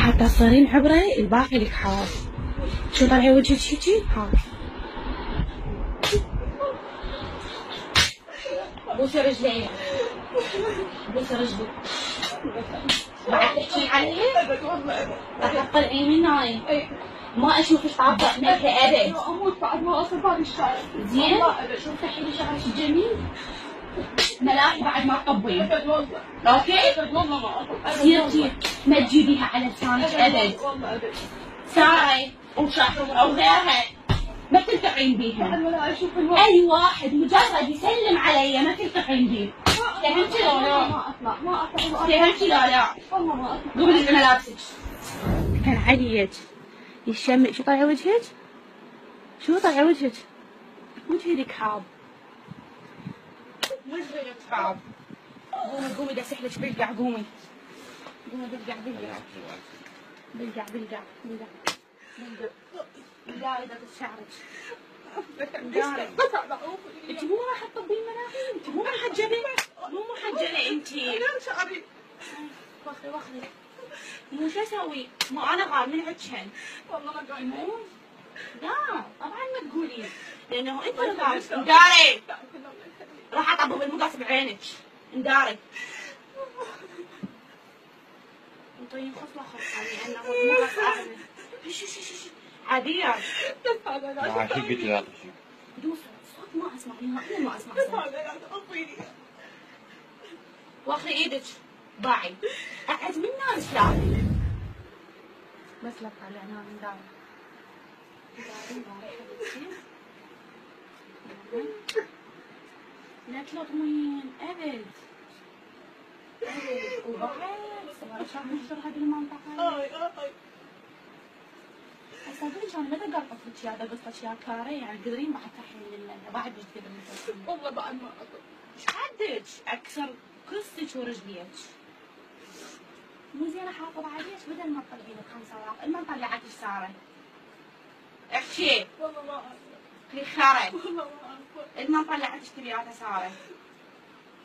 حتى تصيرين عبرة الباقي لك حار. شو طلعي وجهك هيجي حار. بوسي رجلي، بوسي رجلي. بعد تحكين عليه؟ راح تطلعين من هاي. ما اشوفك طابقة مثل ابد. اموت بعد ما اصل بهذا الشعر. زين؟ شوف تحيلي شعرك الجميل. ملاحي بعد ما تطبين. اوكي؟ سيرتي ما تجيبيها على لسانك ابد. سارة او غيرها ما تلتقين بيها. اي واحد مجرد يسلم علي ما تلتقين بيه. فهمتي لو لا؟ ما اطلع ما اطلع. فهمتي لو لا؟ والله ما اطلع. قبلي ملابسك. كان عليك يشم. شو طالع وجهك؟ شو طالع وجهك؟ وجهك حاب. وجهك حاب. قومي قومي داسح لك بلقع. قومي قومي بلقع بلقع بلقع بلقع بلقع بلقع. داري دقة شعرك. داري. انت مو راح تطبين مناخير. انت مو محجبة. مو محجبة انت. شعري. وخري وخري. مو شو اسوي؟ مو انا غار من عجهن. والله ما قايمة. لا طبعا ما تقولين لانه انت الغار. داري. راح اطبب المقص بعينك. انداري. انطيني خصلة خصلة لانه المقص اعمل. عادية. عشان قلت لا تشوف. بدون صوت ما اسمع نهائيا ما اسمع صوت. واخري ايدك ضاعي. اعز من ناس لا. بس لا طالعنا من دار. داري حبيبتي. لا تلطمين ابد. ابد. وبعد صبر شهر نشر هذه المنطقة. صدقني انا ما دقرطت لك يا دقرطت يا كاري يعني تقدرين بعد تحين لنا بعد ايش تقدرين تسوين؟ والله بعد ما اقدر. ايش حدك؟ اكسر كرسك ورجليك. مو زين احافظ عليك بدل ما تطلعين ب5 اوراق، المن طلعت ايش صارت؟ احكي. والله ما اعرف. خري خري. والله ما اعرف. المن طلعت ايش تبياتها صارت؟